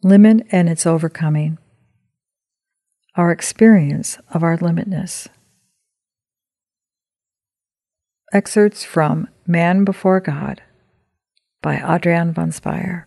Limit and its overcoming. Our experience of our limitness. Excerpts from Man Before God by Adriaan van Speyer.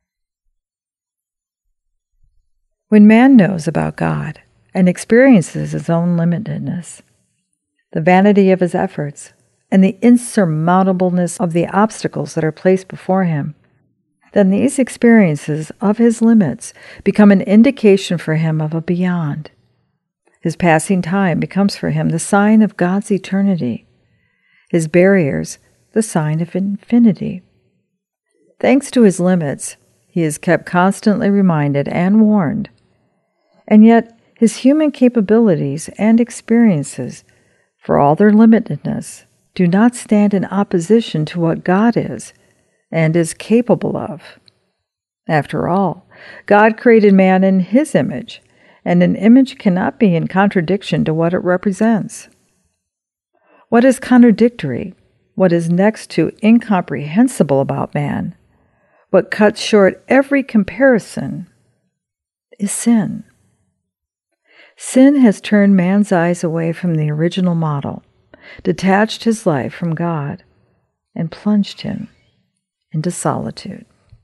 When man knows about God and experiences his own limitedness, the vanity of his efforts, and the insurmountableness of the obstacles that are placed before him, then these experiences of his limits become an indication for him of a beyond. His passing time becomes for him the sign of God's eternity, his barriers the sign of infinity. Thanks to his limits, he is kept constantly reminded and warned, and yet his human capabilities and experiences, for all their limitedness, do not stand in opposition to what God is and is capable of. After all, God created man in his image, and an image cannot be in contradiction to what it represents. What is contradictory, what is next to incomprehensible about man, what cuts short every comparison, is sin. Sin has turned man's eyes away from the original model, detached his life from God, and plunged him into solitude.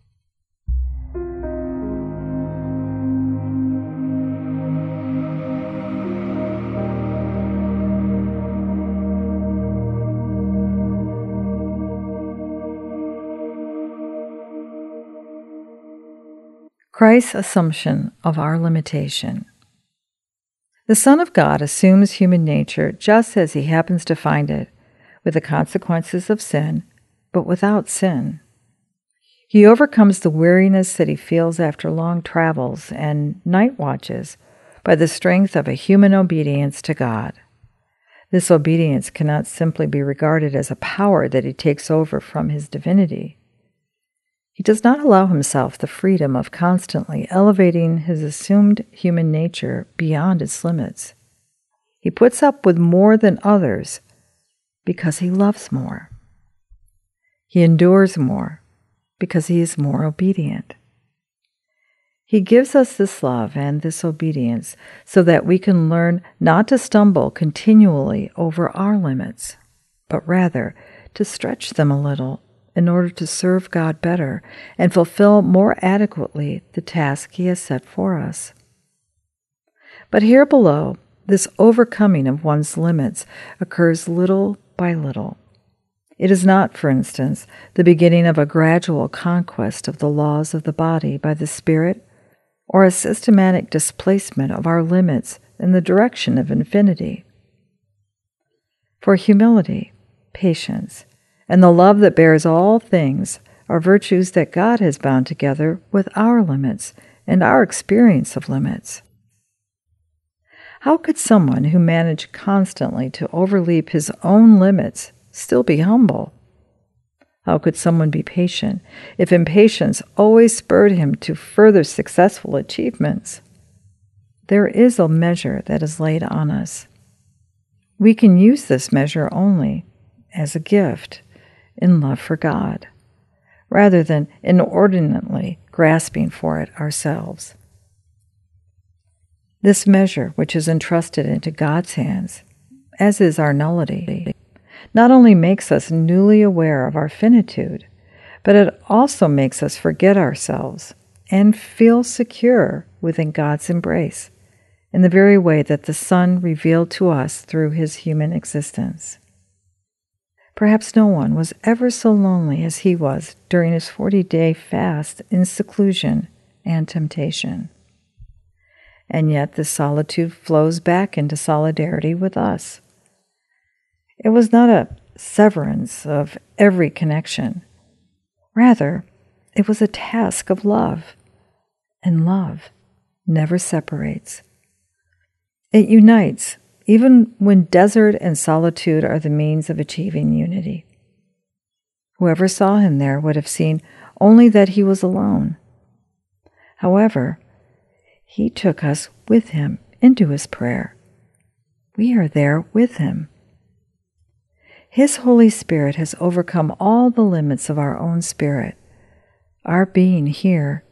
Christ's assumption of our limitation. The Son of God assumes human nature just as he happens to find it, with the consequences of sin, but without sin. He overcomes the weariness that he feels after long travels and night watches by the strength of a human obedience to God. This obedience cannot simply be regarded as a power that he takes over from his divinity. He does not allow himself the freedom of constantly elevating his assumed human nature beyond its limits. He puts up with more than others because he loves more. He endures more because he is more obedient. He gives us this love and this obedience so that we can learn not to stumble continually over our limits, but rather to stretch them a little in order to serve God better and fulfill more adequately the task he has set for us. But here below, this overcoming of one's limits occurs little by little. It is not, for instance, the beginning of a gradual conquest of the laws of the body by the Spirit, or a systematic displacement of our limits in the direction of infinity. For humility, patience, and the love that bears all things are virtues that God has bound together with our limits and our experience of limits. How could someone who managed constantly to overleap his own limits still be humble? How could someone be patient if impatience always spurred him to further successful achievements? There is a measure that is laid on us. We can use this measure only as a gift in love for God, rather than inordinately grasping for it ourselves. This measure, which is entrusted into God's hands, as is our nullity, not only makes us newly aware of our finitude, but it also makes us forget ourselves and feel secure within God's embrace, in the very way that the Son revealed to us through his human existence. Perhaps no one was ever so lonely as he was during his 40-day fast in seclusion and temptation. And yet this solitude flows back into solidarity with us. It was not a severance of every connection. Rather, it was a task of love, and love never separates. It unites, even when desert and solitude are the means of achieving unity. Whoever saw him there would have seen only that he was alone. However, he took us with him into his prayer. We are there with him. His Holy Spirit has overcome all the limits of our own spirit, our being here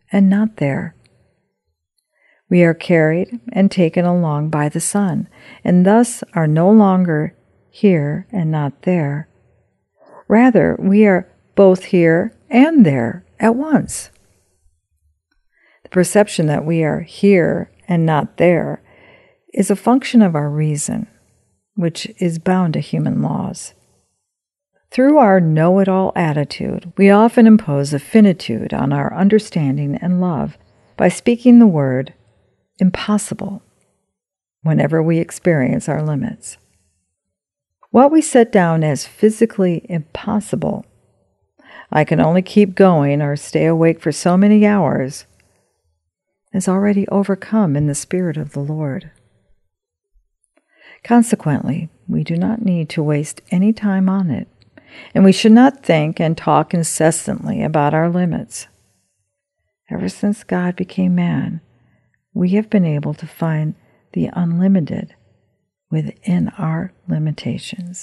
and not there. We are carried and taken along by the Son, and thus are no longer here and not there. Rather, we are both here and there at once. The perception that we are here and not there is a function of our reason, which is bound to human laws. Through our know-it-all attitude, we often impose a finitude on our understanding and love by speaking the word impossible whenever we experience our limits. What we set down as physically impossible, I can only keep going or stay awake for so many hours, is already overcome in the Spirit of the Lord. Consequently, we do not need to waste any time on it, and we should not think and talk incessantly about our limits. Ever since God became man, we have been able to find the unlimited within our limitations.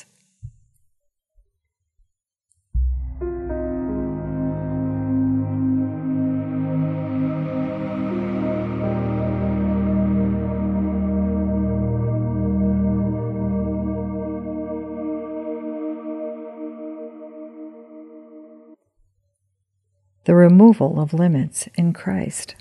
The removal of limits in Christ.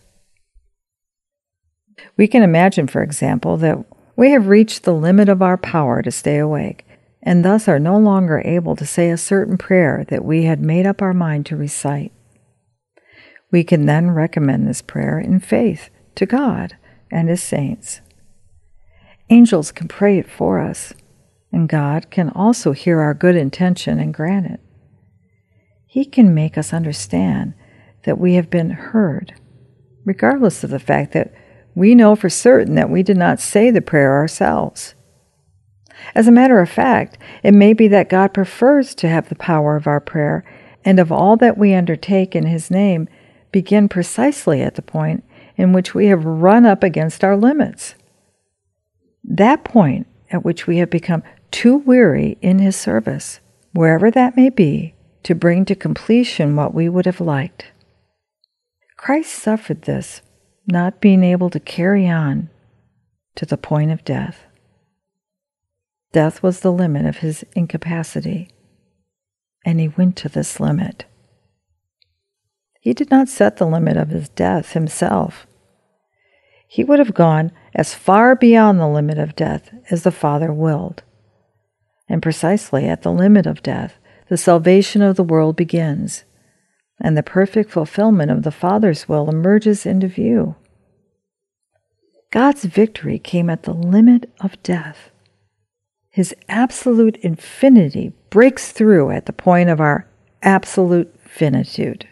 We can imagine, for example, that we have reached the limit of our power to stay awake, and thus are no longer able to say a certain prayer that we had made up our mind to recite. We can then recommend this prayer in faith to God and His saints. Angels can pray it for us, and God can also hear our good intention and grant it. He can make us understand that we have been heard, regardless of the fact that we know for certain that we did not say the prayer ourselves. As a matter of fact, it may be that God prefers to have the power of our prayer and of all that we undertake in His name begin precisely at the point in which we have run up against our limits. That point at which we have become too weary in His service, wherever that may be, to bring to completion what we would have liked. Christ suffered this, not being able to carry on to the point of death. Death was the limit of His incapacity, and He went to this limit. He did not set the limit of His death Himself. He would have gone as far beyond the limit of death as the Father willed. And precisely at the limit of death, the salvation of the world begins, and the perfect fulfillment of the Father's will emerges into view. God's victory came at the limit of death. His absolute infinity breaks through at the point of our absolute finitude.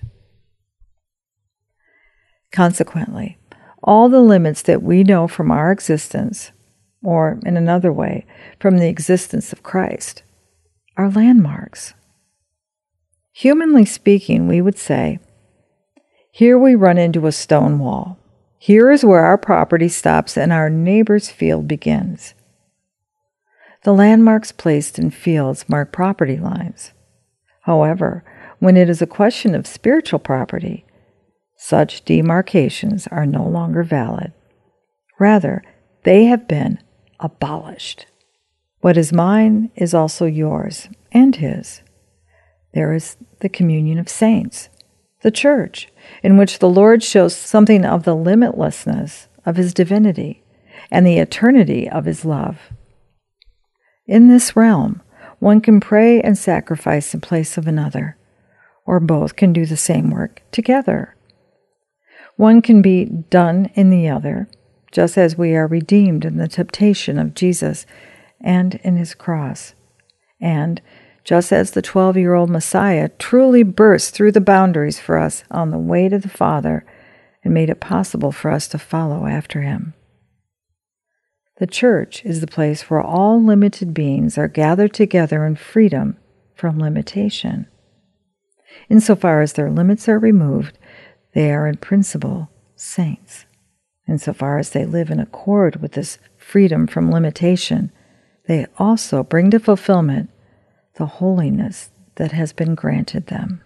Consequently, all the limits that we know from our existence, or in another way, from the existence of Christ, are landmarks. Humanly speaking, we would say, here we run into a stone wall. Here is where our property stops and our neighbor's field begins. The landmarks placed in fields mark property lines. However, when it is a question of spiritual property, such demarcations are no longer valid. Rather, they have been abolished. What is mine is also yours and His. There is the communion of saints, the church, in which the Lord shows something of the limitlessness of His divinity and the eternity of His love. In this realm, one can pray and sacrifice in place of another, or both can do the same work together. One can be done in the other, just as we are redeemed in the temptation of Jesus and in His cross, and just as the 12-year-old Messiah truly burst through the boundaries for us on the way to the Father and made it possible for us to follow after Him. The church is the place where all limited beings are gathered together in freedom from limitation. Insofar as their limits are removed, they are in principle saints. Insofar as they live in accord with this freedom from limitation, they also bring to fulfillment the holiness that has been granted them.